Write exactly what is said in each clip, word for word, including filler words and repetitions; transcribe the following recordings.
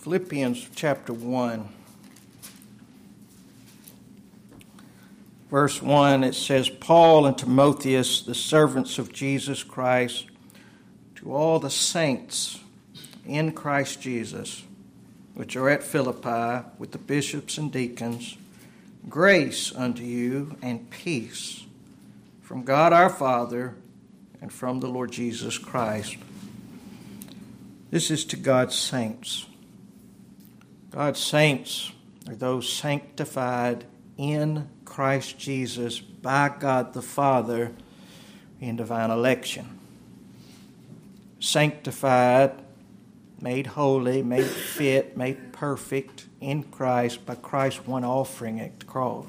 Philippians chapter one, verse one, it says, Paul and Timotheus, the servants of Jesus Christ, to all the saints in Christ Jesus, which are at Philippi, with the bishops and deacons, grace unto you and peace from God our Father and from the Lord Jesus Christ. This is to God's saints. God's saints are those sanctified in Christ Jesus by God the Father in divine election. Sanctified, made holy, made fit, made perfect in Christ by Christ's one offering at the cross.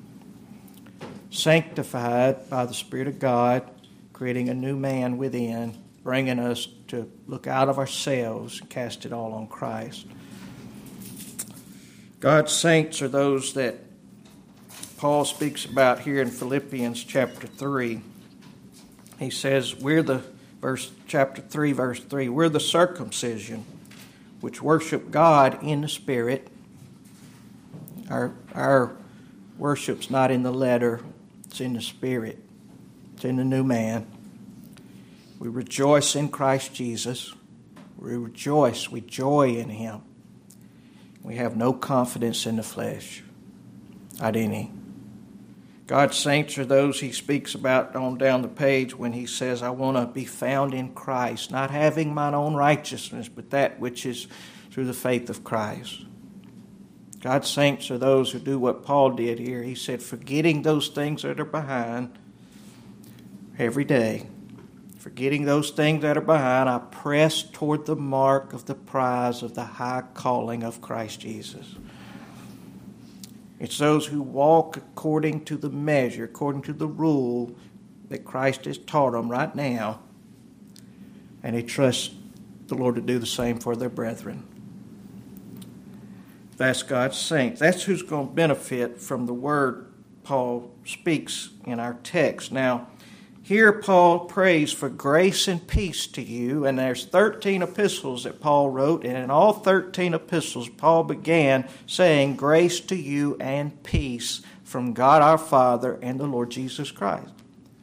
Sanctified by the Spirit of God, creating a new man within, bringing us to look out of ourselves and cast it all on Christ. God's saints are those that Paul speaks about here in Philippians chapter three. He says, we're the, verse chapter three, verse three, we're the circumcision which worship God in the Spirit. Our, our worship's not in the letter, it's in the Spirit. It's in the new man. We rejoice in Christ Jesus. We rejoice, we joy in Him. We have no confidence in the flesh, not any. God's saints are those He speaks about on down the page when He says, I want to be found in Christ, not having mine own righteousness, but that which is through the faith of Christ. God's saints are those who do what Paul did here. He said, forgetting those things that are behind every day, forgetting those things that are behind, I press toward the mark of the prize of the high calling of Christ Jesus. It's those who walk according to the measure, according to the rule that Christ has taught them right now, and they trust the Lord to do the same for their brethren. That's God's saints. That's who's going to benefit from the word Paul speaks in our text. Now, here Paul prays for grace and peace to you, and there's thirteen epistles that Paul wrote, and in all thirteen epistles Paul began saying grace to you and peace from God our Father and the Lord Jesus Christ.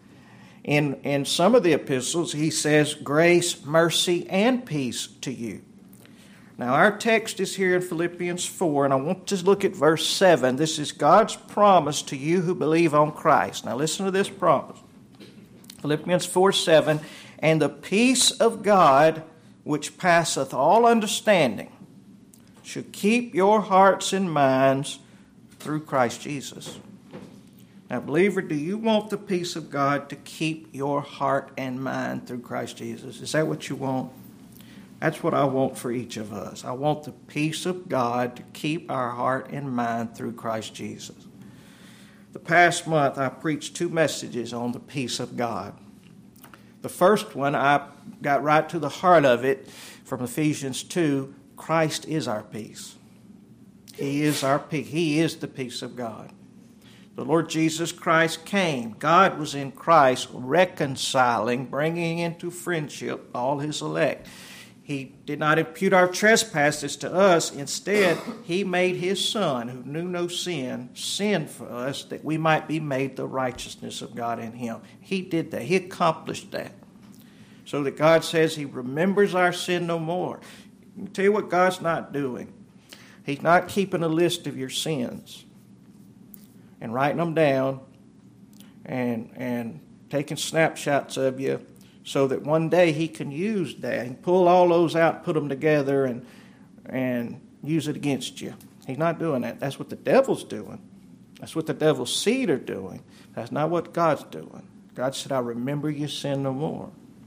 In, in some of the epistles he says grace, mercy, and peace to you. Now our text is here in Philippians four, and I want to look at verse seven. This is God's promise to you who believe on Christ. Now listen to this promise. Philippians four seven, and the peace of God, which passeth all understanding, should keep your hearts and minds through Christ Jesus. Now, believer, do you want the peace of God to keep your heart and mind through Christ Jesus? Is that what you want? That's what I want for each of us. I want the peace of God to keep our heart and mind through Christ Jesus. The past month, I preached two messages on the peace of God. The first one, I got right to the heart of it from Ephesians two. Christ is our peace. He is our peace. He is the peace of God. The Lord Jesus Christ came. God was in Christ reconciling, bringing into friendship all His elect. He did not impute our trespasses to us. Instead, He made His Son, who knew no sin, sin for us, that we might be made the righteousness of God in Him. He did that. He accomplished that. So that God says He remembers our sin no more. I'll tell you what God's not doing. He's not keeping a list of your sins and writing them down and, and taking snapshots of you, so that one day He can use that and pull all those out, put them together, and and use it against you. He's not doing that. That's what the devil's doing. That's what the devil's seed are doing. That's not what God's doing. God said, I remember your sin no more.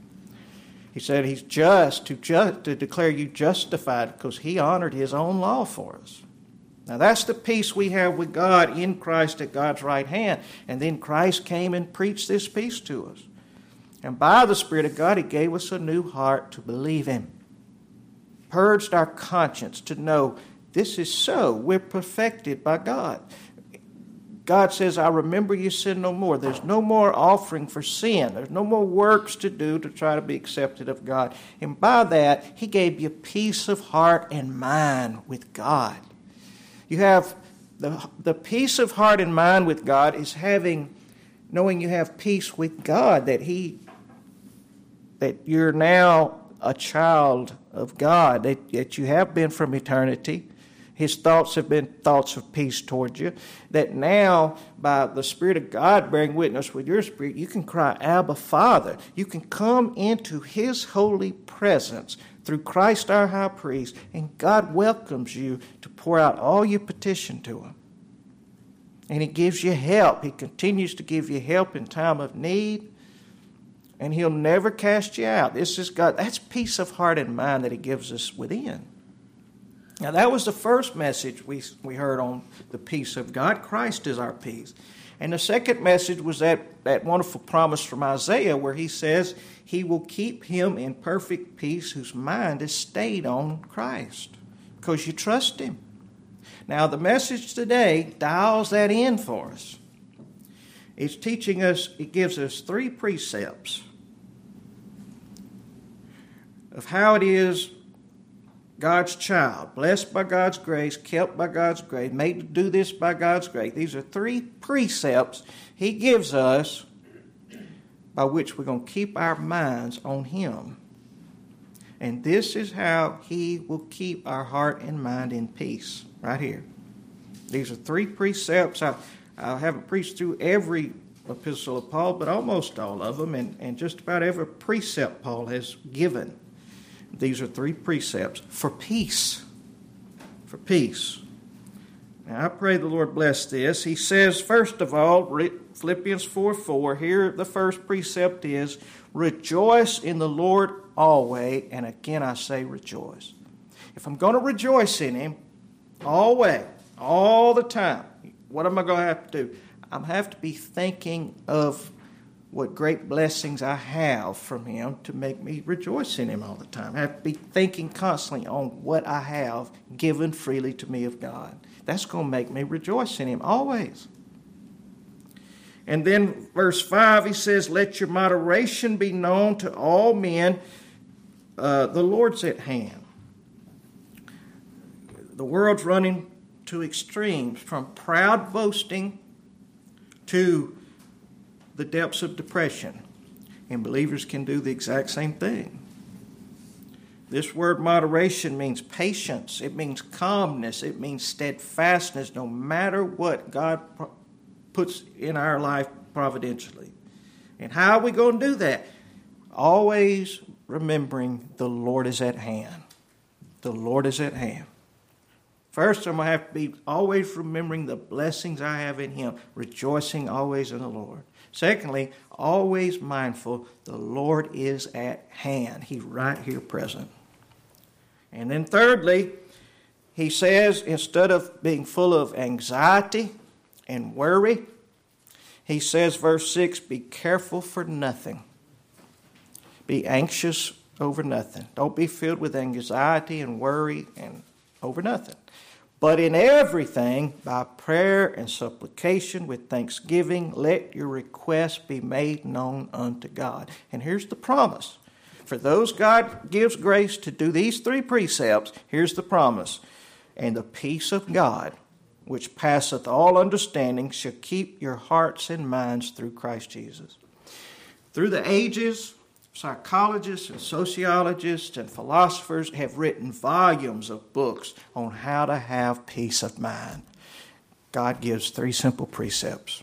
He said He's just to, just to declare you justified because He honored His own law for us. Now that's the peace we have with God in Christ at God's right hand. And then Christ came and preached this peace to us. And by the Spirit of God, He gave us a new heart to believe Him. Purged our conscience to know this is so. We're perfected by God. God says, I remember you sin no more. There's no more offering for sin. There's no more works to do to try to be accepted of God. And by that, he gave you peace of heart and mind with God. You have the, the peace of heart and mind with God is having, knowing you have peace with God, that he, that you're now a child of God, that, that you have been from eternity. His thoughts have been thoughts of peace toward you. That now, by the Spirit of God bearing witness with your spirit, you can cry, Abba, Father. You can come into His holy presence through Christ our high priest, and God welcomes you to pour out all your petition to Him. And He gives you help. He continues to give you help in time of need, and He'll never cast you out. This is God. That's peace of heart and mind that He gives us within. Now, that was the first message we, we heard on the peace of God. Christ is our peace. And the second message was that, that wonderful promise from Isaiah where he says he will keep him in perfect peace whose mind is stayed on Christ because you trust him. Now, the message today dials that in for us. It's teaching us, it gives us three precepts of how it is God's child, blessed by God's grace, kept by God's grace, made to do this by God's grace. These are three precepts He gives us by which we're going to keep our minds on Him. And this is how He will keep our heart and mind in peace, right here. These are three precepts. I, I haven't preached through every epistle of Paul, but almost all of them, and, and just about every precept Paul has given. These are three precepts for peace. For peace. Now, I pray the Lord bless this. He says, first of all, Philippians four four, here the first precept is, rejoice in the Lord always. And again, I say rejoice. If I'm going to rejoice in Him always, all the time, what am I going to have to do? I have to be thinking of what great blessings I have from Him to make me rejoice in Him all the time. I have to be thinking constantly on what I have given freely to me of God. That's going to make me rejoice in Him always. And then verse five, he says, let your moderation be known to all men. Uh, the Lord's at hand. The world's running to extremes, from proud boasting to the depths of depression. And believers can do the exact same thing. This word moderation means patience. It means calmness. It means steadfastness no matter what God puts in our life providentially. And how are we going to do that? Always remembering the Lord is at hand. The Lord is at hand. First, I'm going to have to be always remembering the blessings I have in Him, rejoicing always in the Lord. Secondly, always mindful the Lord is at hand. He's right here present. And then thirdly, he says, instead of being full of anxiety and worry, he says, verse six, be careful for nothing. Be anxious over nothing. Don't be filled with anxiety and worry and over nothing. But in everything, by prayer and supplication with thanksgiving, let your requests be made known unto God. And here's the promise. For those God gives grace to do these three precepts, here's the promise. And the peace of God, which passeth all understanding, shall keep your hearts and minds through Christ Jesus. Through the ages, psychologists and sociologists and philosophers have written volumes of books on how to have peace of mind. God gives three simple precepts.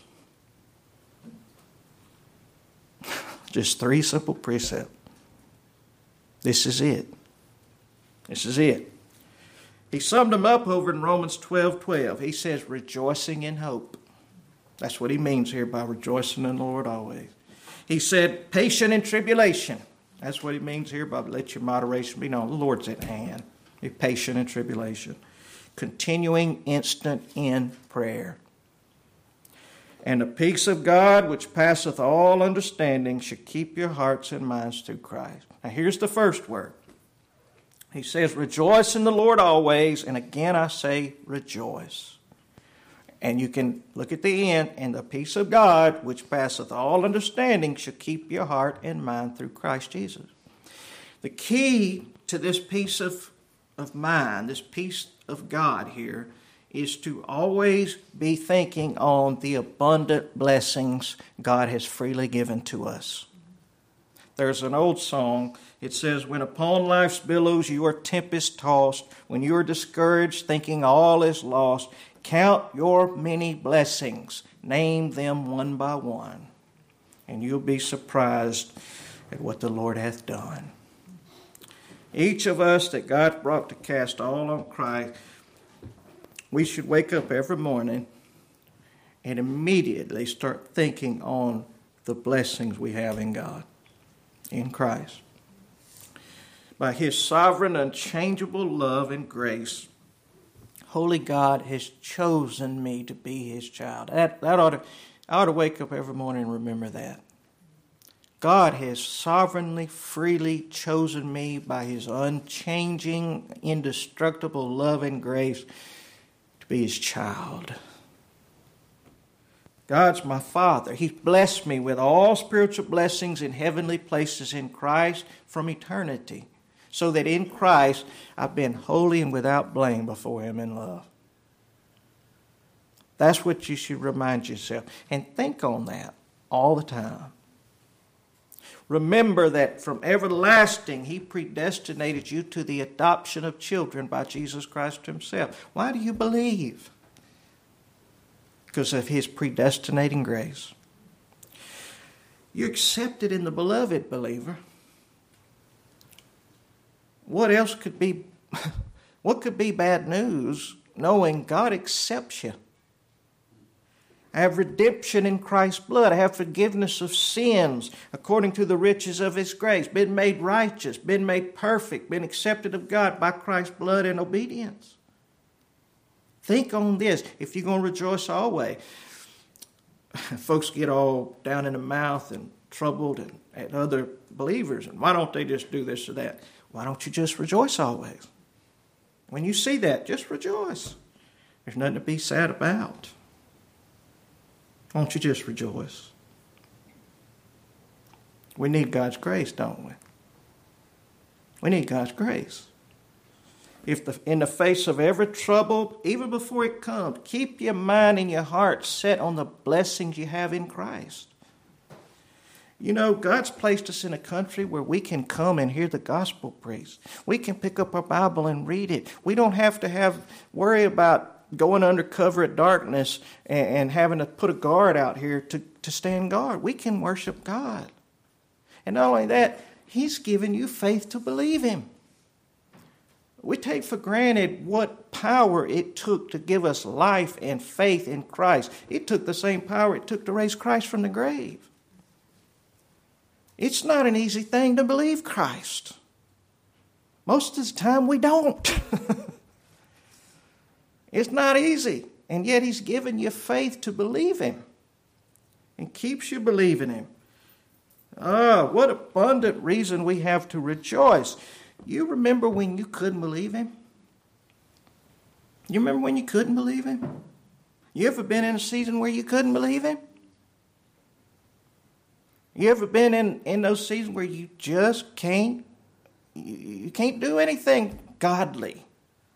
Just three simple precepts. This is it. This is it. He summed them up over in Romans twelve twelve. He says, rejoicing in hope. That's what he means here by rejoicing in the Lord always. He said, patient in tribulation. That's what he means here by let your moderation be known. The Lord's at hand. Be patient in tribulation. Continuing instant in prayer. And the peace of God, which passeth all understanding, shall keep your hearts and minds through Christ. Now here's the first word. He says, rejoice in the Lord always. And again I say, rejoice. And you can look at the end, and the peace of God, which passeth all understanding, shall keep your heart and mind through Christ Jesus. The key to this peace of, of mind, this peace of God here, is to always be thinking on the abundant blessings God has freely given to us. There's an old song. It says, when upon life's billows you are tempest tossed, when you are discouraged, thinking all is lost, count your many blessings, name them one by one, and you'll be surprised at what the Lord hath done. Each of us that God brought to cast all on Christ, we should wake up every morning and immediately start thinking on the blessings we have in God, in Christ. By His sovereign, unchangeable love and grace, Holy God has chosen me to be His child. That, that ought to, I ought to wake up every morning and remember that. God has sovereignly, freely chosen me by His unchanging, indestructible love and grace to be His child. God's my Father. He's blessed me with all spiritual blessings in heavenly places in Christ from eternity, so that in Christ I've been holy and without blame before Him in love. That's what you should remind yourself. And think on that all the time. Remember that from everlasting He predestinated you to the adoption of children by Jesus Christ Himself. Why do you believe? Because of His predestinating grace. You're accepted in the beloved, believer. What else could be, what could be bad news knowing God accepts you? I have redemption in Christ's blood. I have forgiveness of sins according to the riches of His grace. Been made righteous, been made perfect, been accepted of God by Christ's blood and obedience. Think on this if you're going to rejoice always. Folks get all down in the mouth and troubled and at other believers. And why don't they just do this or that? Why don't you just rejoice always? When you see that, just rejoice. There's nothing to be sad about. Won't you just rejoice? We need God's grace, don't we? We need God's grace. If the, in the face of every trouble, even before it comes, keep your mind and your heart set on the blessings you have in Christ. You know, God's placed us in a country where we can come and hear the gospel preached. We can pick up our Bible and read it. We don't have to have worry about going under cover of darkness and, and having to put a guard out here to, to stand guard. We can worship God. And not only that, He's given you faith to believe Him. We take for granted what power it took to give us life and faith in Christ. It took the same power it took to raise Christ from the grave. It's not an easy thing to believe Christ. Most of the time we don't. It's not easy. And yet He's given you faith to believe Him and keeps you believing Him. Ah, what abundant reason we have to rejoice. You remember when you couldn't believe Him? You remember when you couldn't believe Him? You ever been in a season where you couldn't believe Him? You ever been in, in those seasons where you just can't, you, you can't do anything godly?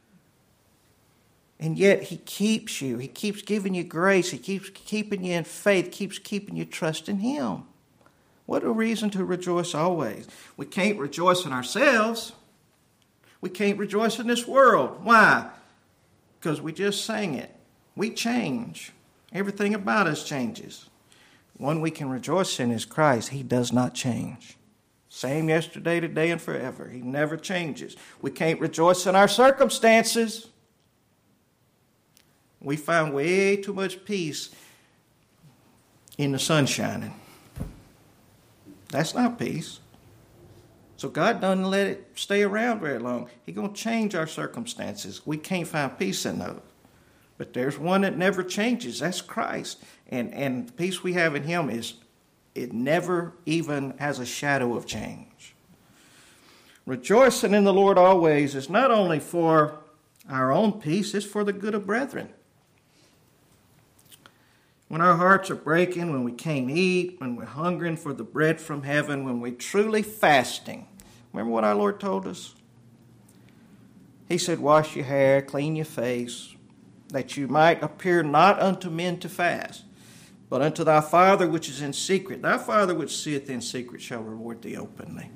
And yet He keeps you. He keeps giving you grace. He keeps keeping you in faith, keeps keeping you trusting Him. What a reason to rejoice always. We can't rejoice in ourselves. We can't rejoice in this world. Why? Because we just sang it. We change. Everything about us changes. One we can rejoice in is Christ. He does not change. Same yesterday, today, and forever. He never changes. We can't rejoice in our circumstances. We find way too much peace in the sun shining. That's not peace. So God doesn't let it stay around very long. He's going to change our circumstances. We can't find peace in those. But there's one that never changes. That's Christ. And, and the peace we have in Him is, it never even has a shadow of change. Rejoicing in the Lord always is not only for our own peace, it's for the good of brethren. When our hearts are breaking, when we can't eat, when we're hungering for the bread from heaven, when we're truly fasting. Remember what our Lord told us? He said, wash your hair, clean your face, that you might appear not unto men to fast, but unto thy Father which is in secret. Thy Father which seeth in secret shall reward thee openly.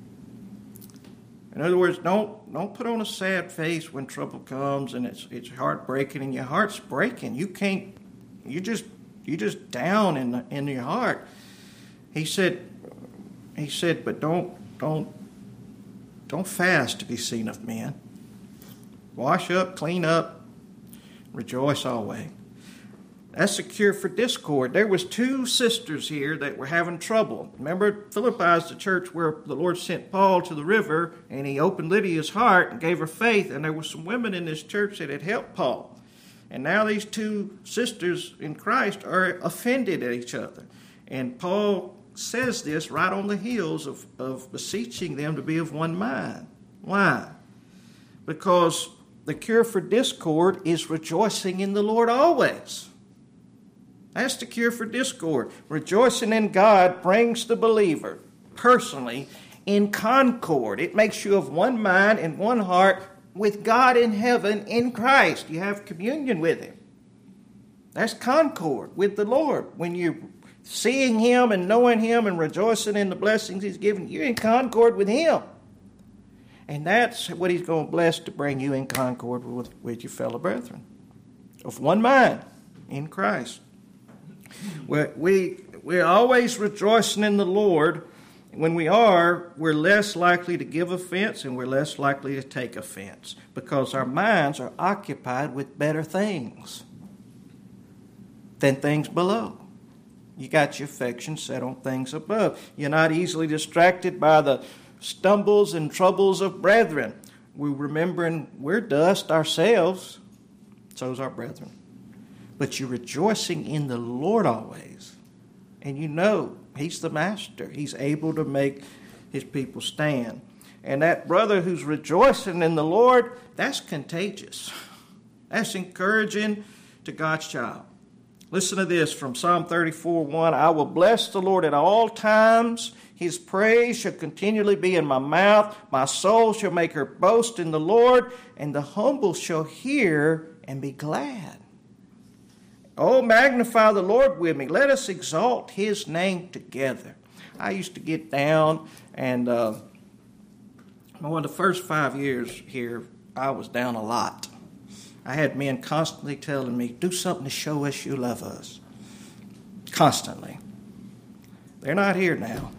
In other words, don't don't put on a sad face when trouble comes and it's it's heartbreaking and your heart's breaking. You can't, you just you just down in the, in your heart. He said, he said, but don't don't don't fast to be seen of men. Wash up, clean up, rejoice always. That's the cure for discord. There was two sisters here that were having trouble. Remember, Philippi is the church where the Lord sent Paul to the river, and he opened Lydia's heart and gave her faith, and there were some women in this church that had helped Paul. And now these two sisters in Christ are offended at each other. And Paul says this right on the heels of, of beseeching them to be of one mind. Why? Because the cure for discord is rejoicing in the Lord always. That's the cure for discord. Rejoicing in God brings the believer personally in concord. It makes you of one mind and one heart with God in heaven in Christ. You have communion with Him. That's concord with the Lord. When you're seeing Him and knowing Him and rejoicing in the blessings He's given, you're in concord with Him. And that's what He's going to bless, to bring you in concord with, with your fellow brethren. Of one mind in Christ. We're, we, we're always rejoicing in the Lord. When we are, we're less likely to give offense and we're less likely to take offense because our minds are occupied with better things than things below. You got your affection set on things above. You're not easily distracted by the stumbles and troubles of brethren. We're remembering we're dust ourselves, so's our brethren. But you're rejoicing in the Lord always. And you know He's the master. He's able to make His people stand. And that brother who's rejoicing in the Lord, that's contagious. That's encouraging to God's child. Listen to this from Psalm thirty-four one. I will bless the Lord at all times. His praise shall continually be in my mouth. My soul shall make her boast in the Lord, and the humble shall hear and be glad. Oh, magnify the Lord with me. Let us exalt His name together. I used to get down, and uh, one of the first five years here, I was down a lot. I had men constantly telling me, do something to show us you love us. Constantly. They're not here now.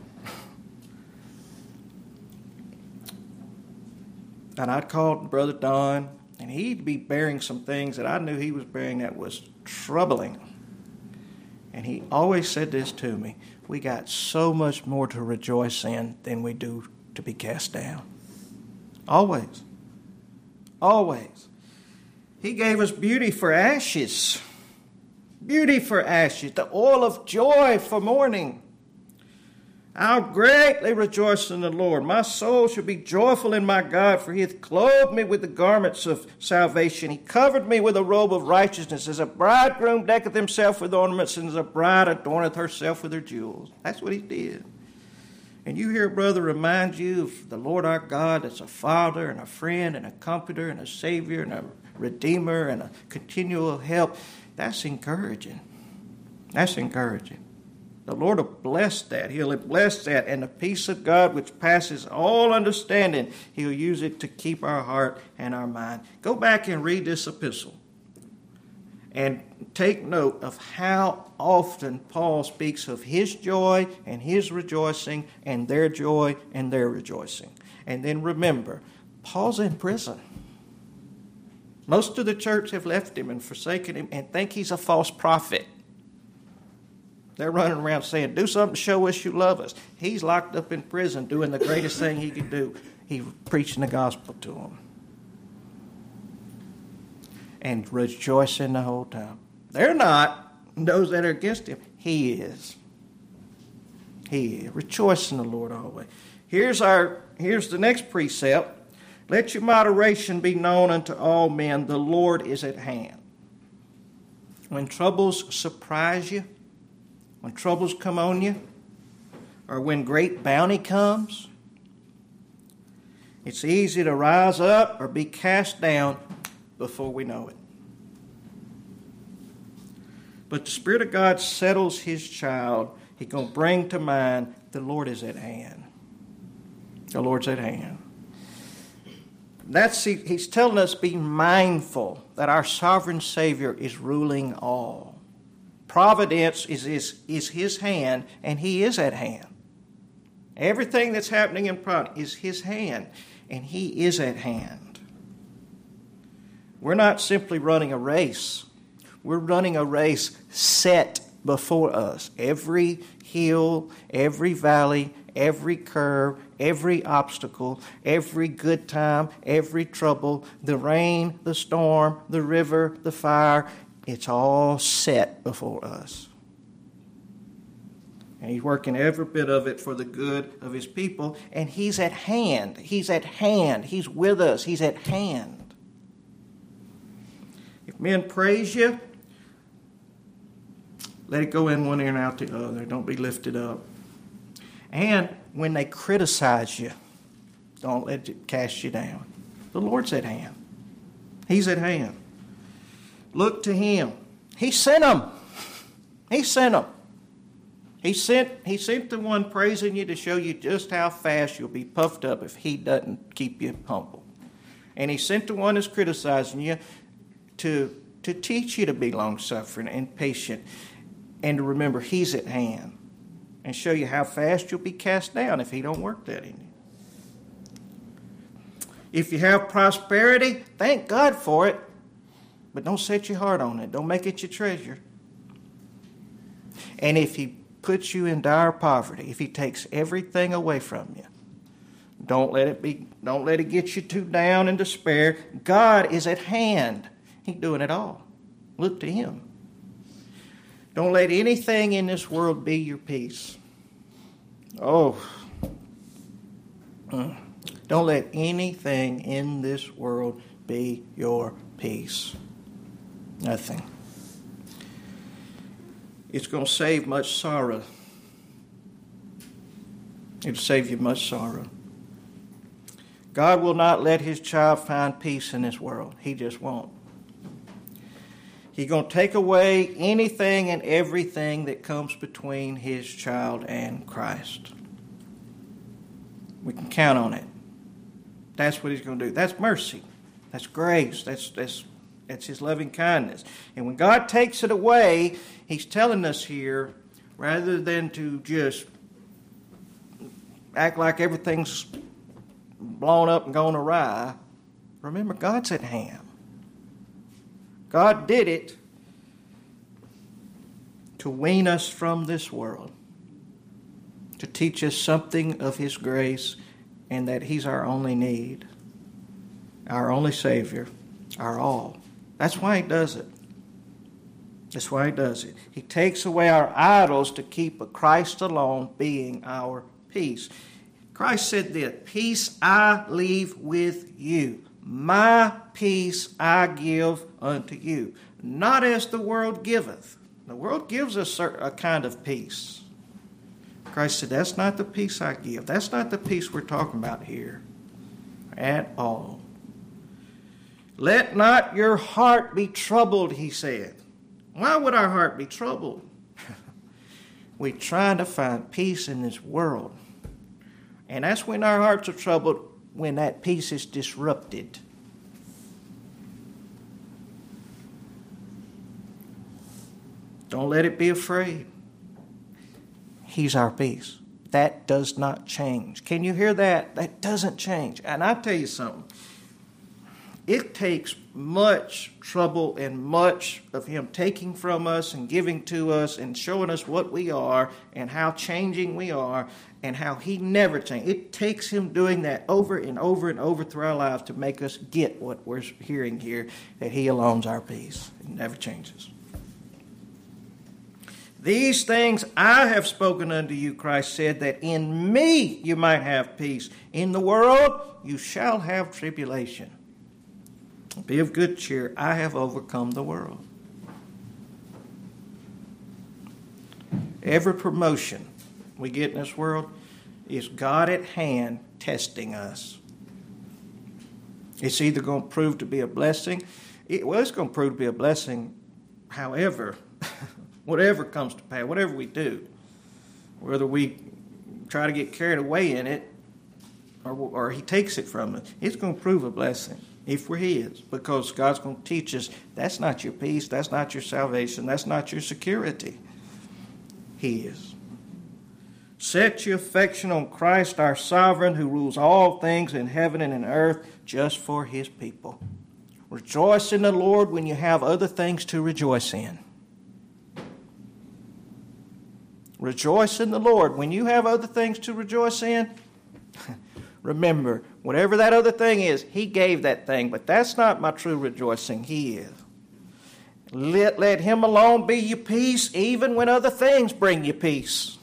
And I'd call Brother Don, and he'd be bearing some things that I knew he was bearing that was troubling. And he always said this to me, we got so much more to rejoice in than we do to be cast down. Always. Always. He gave us beauty for ashes. Beauty for ashes. The oil of joy for mourning. I'll greatly rejoice in the Lord. My soul shall be joyful in my God, for He hath clothed me with the garments of salvation. He covered me with a robe of righteousness, as a bridegroom decketh himself with ornaments, and as a bride adorneth herself with her jewels. That's what He did. And you hear a brother remind you of the Lord our God that's a Father and a friend and a comforter and a Savior and a Redeemer and a continual help. That's encouraging. That's encouraging. The Lord will bless that. He'll bless that. And the peace of God, which passes all understanding, He'll use it to keep our heart and our mind. Go back and read this epistle. And take note of how often Paul speaks of his joy and his rejoicing and their joy and their rejoicing. And then remember, Paul's in prison. Most of the church have left him and forsaken him and think he's a false prophet. They're running around saying, do something to show us you love us. He's locked up in prison doing the greatest thing he could do. He's preaching the gospel to them. And rejoicing the whole time. They're not. Those that are against him, he is. He is. Rejoice in the Lord always. Here's our. Here's the next precept. Let your moderation be known unto all men. The Lord is at hand. When troubles surprise you, when troubles come on you, or when great bounty comes. It's easy to rise up or be cast down before we know it. But the Spirit of God settles His child. He's going to bring to mind the Lord is at hand. The Lord's at hand. That's He's telling us be mindful that our sovereign Savior is ruling all. Providence is His, is his hand, and He is at hand. Everything that's happening in Providence is His hand, and He is at hand. We're not simply running a race. We're running a race set before us. Every hill, every valley, every curve, every obstacle, every good time, every trouble, the rain, the storm, the river, the fire, it's all set before us. And He's working every bit of it for the good of His people. And He's at hand. He's at hand. He's with us. He's at hand. If men praise you, let it go in one ear and out the other. Don't be lifted up. And when they criticize you, don't let it cast you down. The Lord's at hand. He's at hand. Look to Him. He sent them. He sent them. He sent, he sent the one praising you to show you just how fast you'll be puffed up if He doesn't keep you humble. And He sent the one that's criticizing you to, to teach you to be long-suffering and patient and to remember He's at hand and show you how fast you'll be cast down if He don't work that in you. If you have prosperity, thank God for it, but don't set your heart on it. Don't make it your treasure. And if He puts you in dire poverty, if He takes everything away from you, don't let it be, don't let it get you too down in despair. God is at hand. He's doing it all. Look to Him. Don't let anything in this world be your peace. Oh. Don't let anything in this world be your peace. Nothing. It's going to save much sorrow. It'll save you much sorrow. God will not let His child find peace in this world. He just won't. He's going to take away anything and everything that comes between His child and Christ. We can count on it. That's what He's going to do. That's mercy. That's grace. That's, that's, that's His loving kindness. And when God takes it away, He's telling us here, rather than to just act like everything's blown up and gone awry, remember God's at hand. God did it to wean us from this world, to teach us something of His grace and that He's our only need, our only Savior, our all. That's why He does it. That's why He does it. He takes away our idols to keep Christ alone being our peace. Christ said this, "Peace I leave with you. My peace I give unto you. Not as the world giveth." The world gives us a kind of peace. Christ said, that's not the peace I give. That's not the peace we're talking about here at all. Let not your heart be troubled, He said. Why would our heart be troubled? We're trying to find peace in this world. And that's when our hearts are troubled, when that peace is disrupted. Don't let it be afraid. He's our peace. That does not change. Can you hear that? That doesn't change. And I tell you something. It takes much trouble and much of Him taking from us and giving to us and showing us what we are and how changing we are and how He never changes. It takes Him doing that over and over and over through our lives to make us get what we're hearing here, that He alone's our peace. It never changes. These things I have spoken unto you, Christ said, that in me you might have peace. In the world you shall have tribulation. Be of good cheer. I have overcome the world. Every promotion we get in this world is God at hand testing us. It's either going to prove to be a blessing. It, well, it's going to prove to be a blessing however, whatever comes to pass, whatever we do. Whether we try to get carried away in it or, or he takes it from us, it's going to prove a blessing if we're his, because God's going to teach us that's not your peace, that's not your salvation, that's not your security. He is. Set your affection on Christ, our sovereign, who rules all things in heaven and in earth, just for his people. Rejoice in the Lord when you have other things to rejoice in. Rejoice in the Lord when you have other things to rejoice in. Remember, whatever that other thing is, he gave that thing, but that's not my true rejoicing. He is. Let, let him alone be your peace, even when other things bring you peace.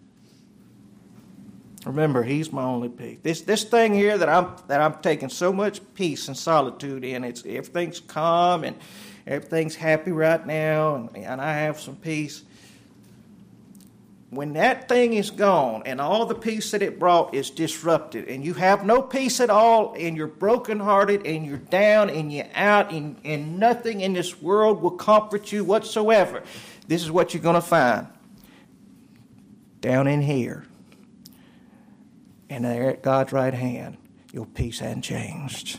Remember, he's my only peace. This this thing here that I'm that I'm taking so much peace and solitude in, it's everything's calm and everything's happy right now, and, and I have some peace. When that thing is gone and all the peace that it brought is disrupted and you have no peace at all and you're brokenhearted and you're down and you're out and, and nothing in this world will comfort you whatsoever, this is what you're going to find. Down in here and there at God's right hand, your peace hadn't changed.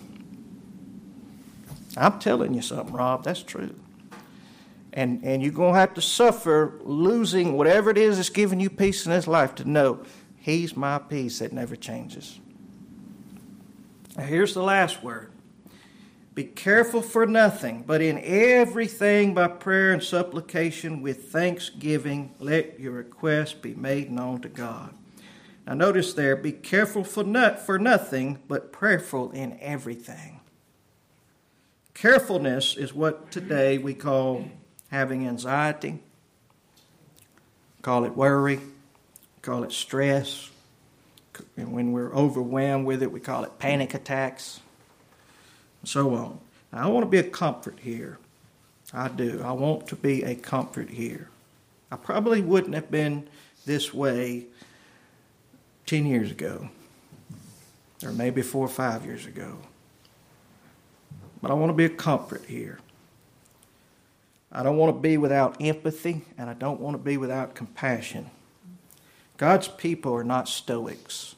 I'm telling you something, Rob, that's true. And and you're going to have to suffer losing whatever it is that's giving you peace in this life to know he's my peace that never changes. Now here's the last word. Be careful for nothing, but in everything by prayer and supplication with thanksgiving, let your requests be made known to God. Now notice there, be careful for, not, for nothing, but prayerful in everything. Carefulness is what today we call having anxiety, call it worry, call it stress. And when we're overwhelmed with it, we call it panic attacks, and so on. Now, I want to be a comfort here. I do. I want to be a comfort here. I probably wouldn't have been this way ten years ago, or maybe four or five years ago. But I want to be a comfort here. I don't want to be without empathy, and I don't want to be without compassion. God's people are not stoics.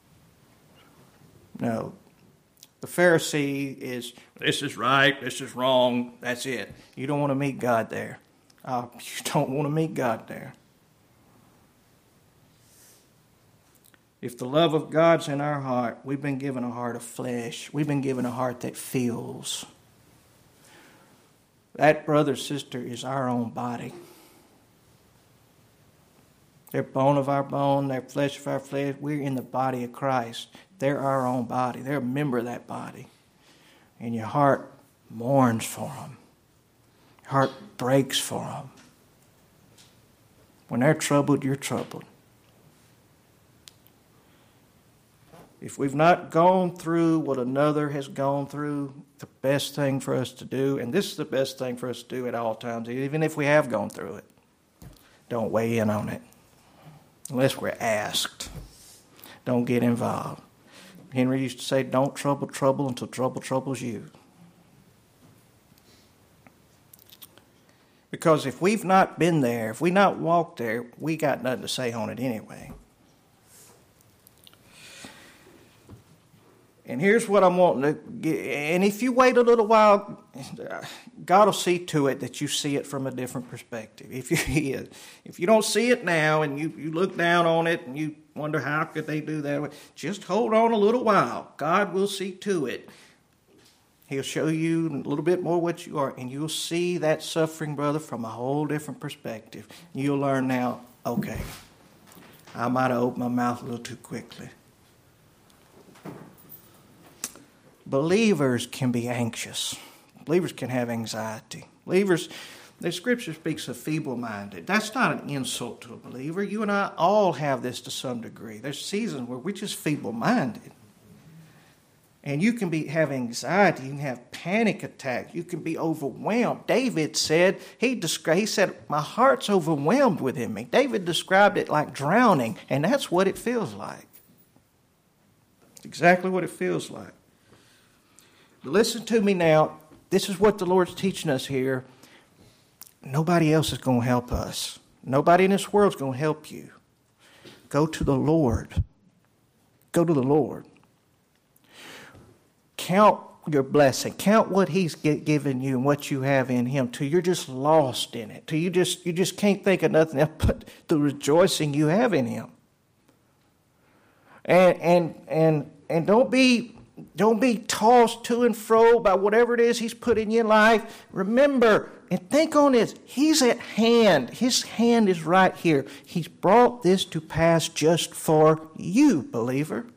No. The Pharisee is, this is right, this is wrong, that's it. You don't want to meet God there. Uh, you don't want to meet God there. If the love of God's in our heart, we've been given a heart of flesh. We've been given a heart that feels. That brother, sister, is our own body. They're bone of our bone. They're flesh of our flesh. We're in the body of Christ. They're our own body. They're a member of that body. And your heart mourns for them. Your heart breaks for them. When they're troubled, you're troubled. If we've not gone through what another has gone through, the best thing for us to do, and this is the best thing for us to do at all times, even if we have gone through it, don't weigh in on it. Unless we're asked. Don't get involved. Henry used to say, don't trouble trouble until trouble troubles you. Because if we've not been there, if we've not walked there, we got nothing to say on it anyway. And here's what I'm wanting to get. And if you wait a little while, God will see to it that you see it from a different perspective. If you if you don't see it now and you, you look down on it and you wonder how could they do that, just hold on a little while. God will see to it. He'll show you a little bit more what you are, and you'll see that suffering brother from a whole different perspective. You'll learn now, okay, I might have opened my mouth a little too quickly. Believers can be anxious. Believers can have anxiety. Believers, the Scripture speaks of feeble-minded. That's not an insult to a believer. You and I all have this to some degree. There's seasons where we're just feeble-minded. And you can be have anxiety, you can have panic attacks, you can be overwhelmed. David said, he described, he said, my heart's overwhelmed within me. David described it like drowning, and that's what it feels like. Exactly what it feels like. But listen to me now. This is what the Lord's teaching us here. Nobody else is going to help us. Nobody in this world is going to help you. Go to the Lord. Go to the Lord. Count your blessing. Count what He's given you and what you have in Him till you're just lost in it. Till you just you just can't think of nothing else but the rejoicing you have in Him. And and and and don't be don't be tossed to and fro by whatever it is He's put in your life. Remember and think on this. He's at hand. His hand is right here. He's brought this to pass just for you, believer.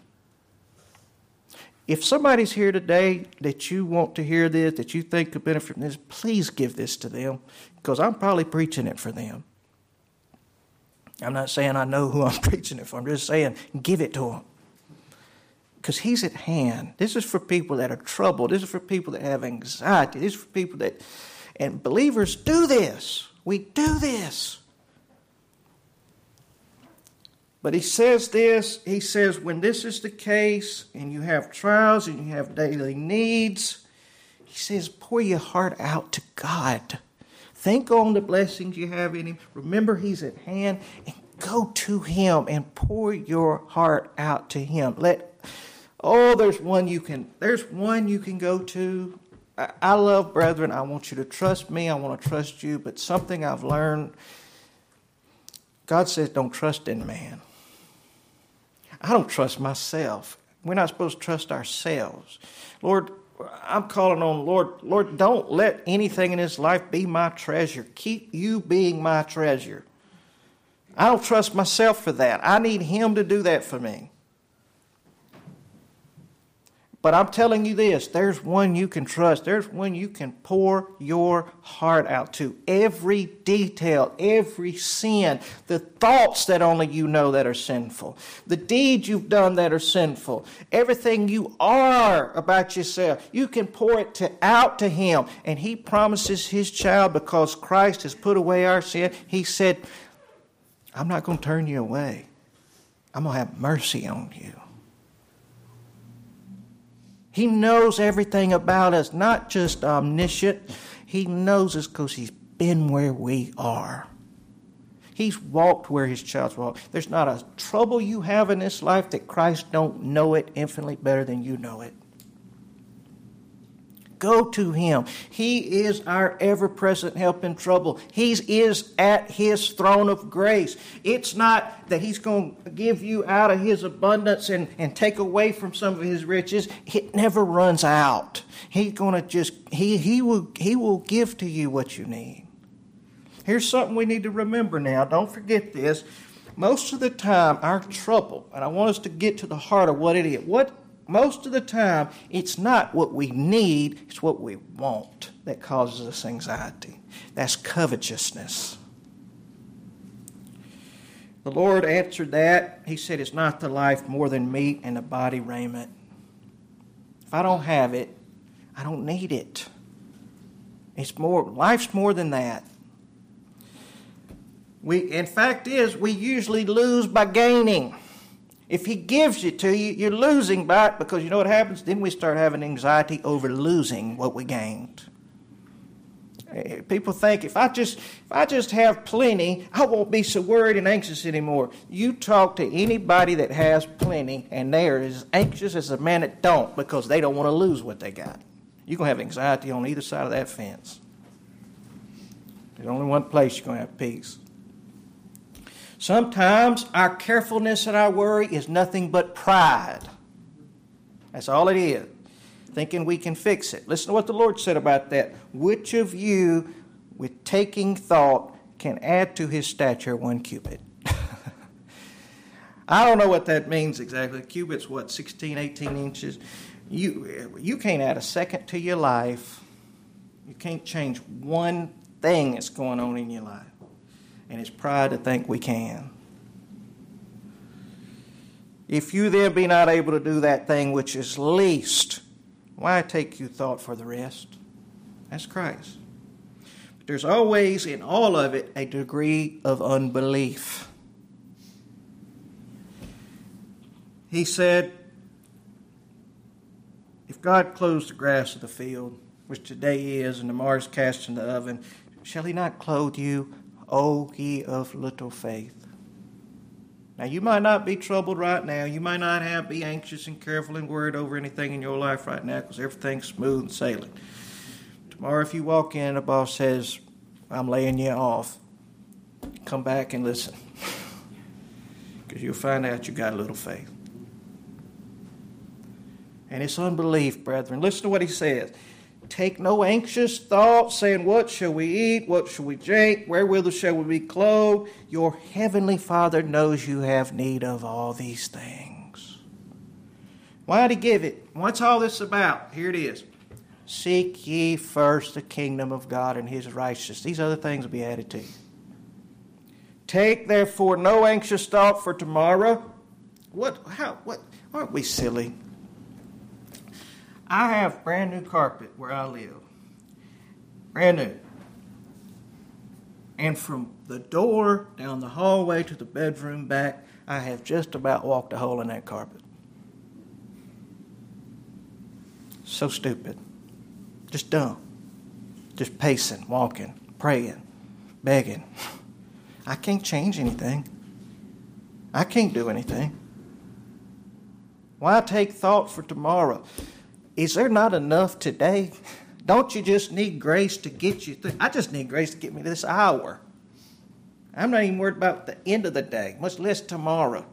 If somebody's here today that you want to hear this, that you think could benefit from this, please give this to them, because I'm probably preaching it for them. I'm not saying I know who I'm preaching it for. I'm just saying give it to them, because He's at hand. This is for people that are troubled. This is for people that have anxiety. This is for people that, and believers do this. We do this. But he says this, he says, when this is the case, and you have trials, and you have daily needs, he says, pour your heart out to God. Think on the blessings you have in Him. Remember He's at hand, and go to Him and pour your heart out to Him. Let, oh, there's one you can, there's one you can go to. I, I love, brethren, I want you to trust me, I want to trust you, but something I've learned, God says don't trust in man. I don't trust myself. We're not supposed to trust ourselves. Lord, I'm calling on Lord, Lord, don't let anything in this life be my treasure. Keep you being my treasure. I don't trust myself for that. I need Him to do that for me. But I'm telling you this, there's one you can trust. There's one you can pour your heart out to. Every detail, every sin, the thoughts that only you know that are sinful, the deeds you've done that are sinful, everything you are about yourself, you can pour it to, out to Him. And He promises His child, because Christ has put away our sin, He said, I'm not going to turn you away. I'm going to have mercy on you. He knows everything about us, not just omniscient. He knows us because He's been where we are. He's walked where His child's walked. There's not a trouble you have in this life that Christ don't know it infinitely better than you know it. Go to Him. He is our ever-present help in trouble. He is at His throne of grace. It's not that He's going to give you out of His abundance and, and take away from some of His riches. It never runs out. He's going to just, he, he will, he will give to you what you need. Here's something we need to remember now. Don't forget this. Most of the time, our trouble, and I want us to get to the heart of what it is. What Most of the time, it's not what we need, it's what we want that causes us anxiety. That's covetousness. The Lord answered that. He said, it's not the life more than meat and the body raiment. If I don't have it, I don't need it. It's more, life's more than that. We, in fact is, we usually lose by gaining. If He gives it to you, you're losing by it, because you know what happens? Then we start having anxiety over losing what we gained. People think if I just if I just have plenty, I won't be so worried and anxious anymore. You talk to anybody that has plenty, and they are as anxious as a man that don't, because they don't want to lose what they got. You're going to have anxiety on either side of that fence. There's only one place you're going to have peace. Sometimes our carefulness and our worry is nothing but pride. That's all it is. Thinking we can fix it. Listen to what the Lord said about that. Which of you, with taking thought, can add to his stature one cubit? I don't know what that means exactly. A cubit's what, sixteen, eighteen inches? You, you can't add a second to your life. You can't change one thing that's going on in your life. And it's pride to think we can. If you then be not able to do that thing which is least, why take you thought for the rest? That's Christ. But there's always in all of it a degree of unbelief. He said, if God clothes the grass of the field, which today is, and tomorrow is cast in the oven, shall he not clothe you, O ye of little faith? Now, you might not be troubled right now. You might not have be anxious and careful and worried over anything in your life right now because everything's smooth and sailing. Tomorrow, if you walk in and the boss says, I'm laying you off, come back and listen because you'll find out you got a little faith. And it's unbelief, brethren. Listen to what he says. Take no anxious thought, saying, what shall we eat? What shall we drink? Wherewithal shall we be clothed? Your heavenly Father knows you have need of all these things. Why did he give it? What's all this about? Here it is. Seek ye first the kingdom of God and his righteousness. These other things will be added to you. Take therefore no anxious thought for tomorrow. What? How? What? Aren't we silly? I have brand new carpet where I live. Brand new. And from the door down the hallway to the bedroom back, I have just about walked a hole in that carpet. So stupid. Just dumb. Just pacing, walking, praying, begging. I can't change anything. I can't do anything. Why take thought for tomorrow? Is there not enough today? Don't you just need grace to get you through? I just need grace to get me this hour. I'm not even worried about the end of the day, much less tomorrow.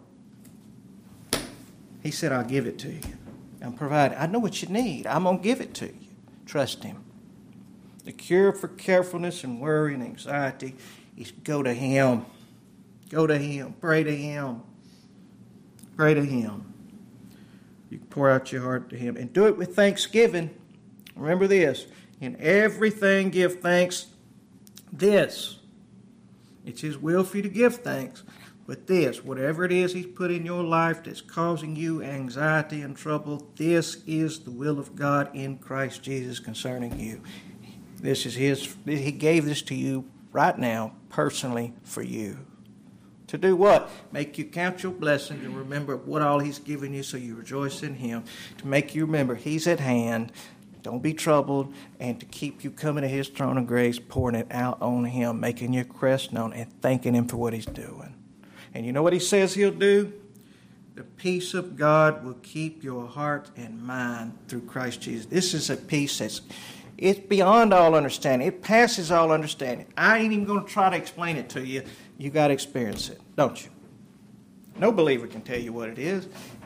He said, I'll give it to you. I'm providing. I know what you need. I'm going to give it to you. Trust him. The cure for carefulness and worry and anxiety is go to him. Go to him. Pray to him. Pray to him. You can pour out your heart to him. And do it with thanksgiving. Remember this. In everything give thanks. This. It's his will for you to give thanks. But this, whatever it is he's put in your life that's causing you anxiety and trouble, this is the will of God in Christ Jesus concerning you. This is his. He gave this to you right now, personally, for you. To do what? Make you count your blessings and remember what all he's given you so you rejoice in him. To make you remember he's at hand. Don't be troubled. And to keep you coming to his throne of grace, pouring it out on him, making your request known and thanking him for what he's doing. And you know what he says he'll do? The peace of God will keep your heart and mind through Christ Jesus. This is a peace that's it's beyond all understanding. It passes all understanding. I ain't even going to try to explain it to you. You got to experience it, don't you? No believer can tell you what it is.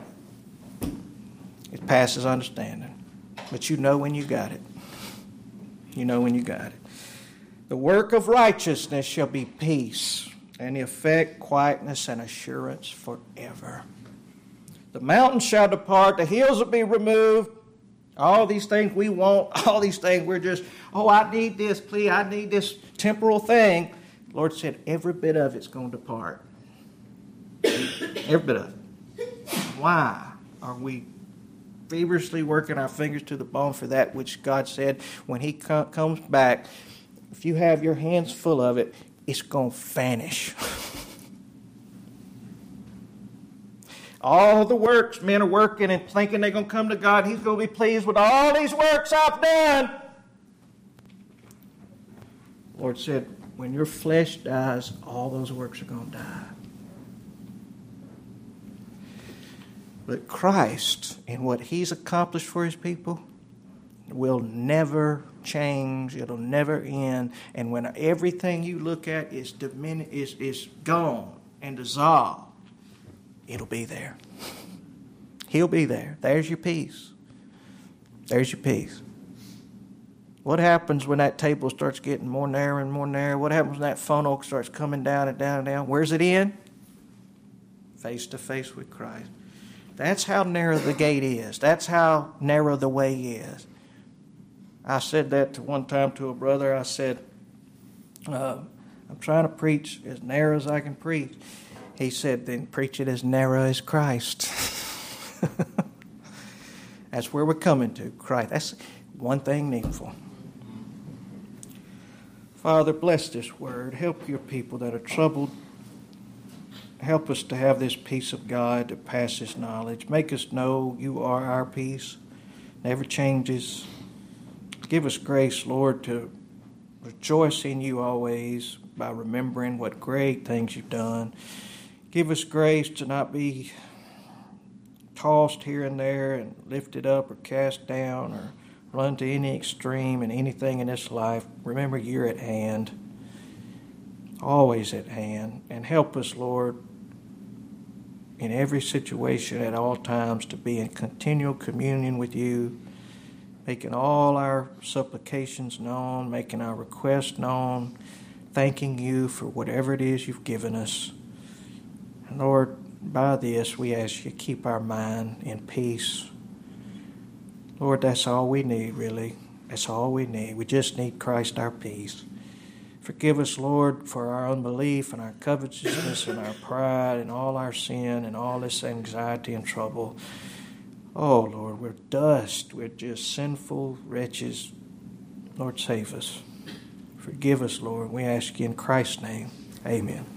It passes understanding. But you know when you got it. You know when you got it. The work of righteousness shall be peace, and the effect quietness and assurance forever. The mountains shall depart, the hills will be removed. All these things we want, all these things we're just, oh, I need this, please, I need this temporal thing. The Lord said every bit of it's going to depart. Every bit of it. Why are we feverishly working our fingers to the bone for that which God said when he co- comes back, if you have your hands full of it, it's going to vanish. All the works men are working and thinking they're going to come to God. He's going to be pleased with all these works I've done. The Lord said, when your flesh dies, all those works are going to die. But Christ and what he's accomplished for his people will never change. It'll never end. And when everything you look at is dimin- is, is gone and dissolved, it'll be there. He'll be there. There's your peace. There's your peace. What happens when that table starts getting more narrow and more narrow? What happens when that funnel starts coming down and down and down? Where's it in? Face to face with Christ. That's how narrow the gate is. That's how narrow the way is. I said that to one time to a brother. I said, uh, I'm trying to preach as narrow as I can preach. He said, then preach it as narrow as Christ. That's where we're coming to, Christ. That's one thing needful. Father, bless this word. Help your people that are troubled. Help us to have this peace of God that passes knowledge. Make us know you are our peace. Never changes. Give us grace, Lord, to rejoice in you always by remembering what great things you've done. Give us grace to not be tossed here and there and lifted up or cast down or run to any extreme in anything in this life. Remember, you're at hand, always at hand. And help us, Lord, in every situation at all times to be in continual communion with you, making all our supplications known, making our requests known, thanking you for whatever it is you've given us. And Lord, by this we ask you to keep our mind in peace. Lord, that's all we need, really. That's all we need. We just need Christ, our peace. Forgive us, Lord, for our unbelief and our covetousness and our pride and all our sin and all this anxiety and trouble. Oh, Lord, we're dust. We're just sinful wretches. Lord, save us. Forgive us, Lord. We ask you in Christ's name. Amen.